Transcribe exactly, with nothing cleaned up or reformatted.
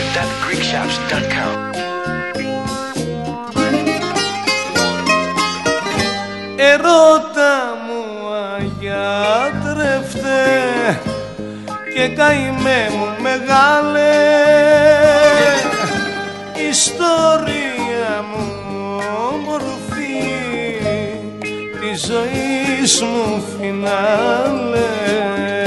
dot greek shops dot com. Ερώτα μου αγιάτρευτε και καημέ μου μεγάλε, ιστορία μου μορφή της ζωής μου φινάλε.